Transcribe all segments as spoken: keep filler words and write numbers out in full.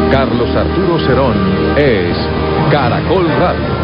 Carlos Arturo Cerón es Caracol Radio.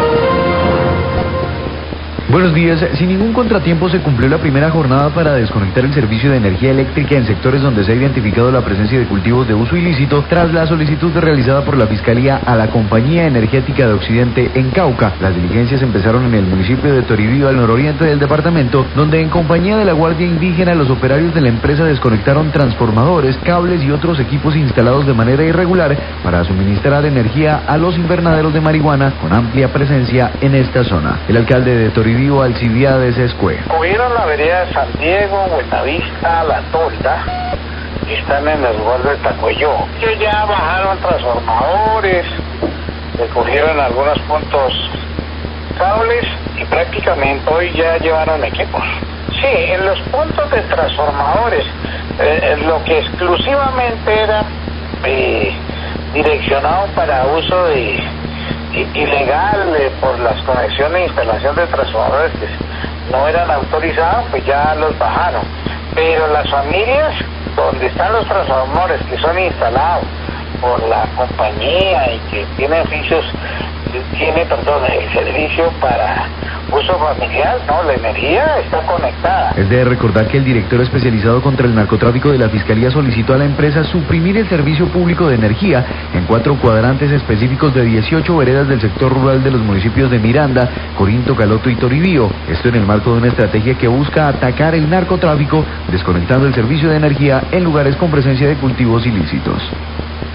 Buenos días. Sin ningún contratiempo se cumplió la primera jornada para desconectar el servicio de energía eléctrica en sectores donde se ha identificado la presencia de cultivos de uso ilícito tras la solicitud realizada por la Fiscalía a la Compañía Energética de Occidente en Cauca. Las diligencias empezaron en el municipio de Toribío, al nororiente del departamento, donde en compañía de la Guardia Indígena los operarios de la empresa desconectaron transformadores, cables y otros equipos instalados de manera irregular para suministrar energía a los invernaderos de marihuana con amplia presencia en esta zona. El alcalde de Toribío, Alcibiades Escue. Cogieron la vereda de San Diego, Buenavista, La Tolda, y están en el lugar de Tacuello. Ellos ya bajaron transformadores, recogieron algunos puntos cables y prácticamente hoy ya llevaron equipos. Sí, en los puntos de transformadores, eh, lo que exclusivamente era eh, direccionado para uso de ilegal eh, por las conexiones e instalación de transformadores que no eran autorizados, pues ya los bajaron. Pero las familias donde están los transformadores que son instalados por la compañía y que tiene oficios, tiene, perdón, el servicio para uso familiar, no, la energía está conectada. Es de recordar que el director especializado contra el narcotráfico de la Fiscalía solicitó a la empresa suprimir el servicio público de energía en cuatro cuadrantes específicos de dieciocho veredas del sector rural de los municipios de Miranda, Corinto, Caloto y Toribío. Esto en el marco de una estrategia que busca atacar el narcotráfico, desconectando el servicio de energía en lugares con presencia de cultivos ilícitos.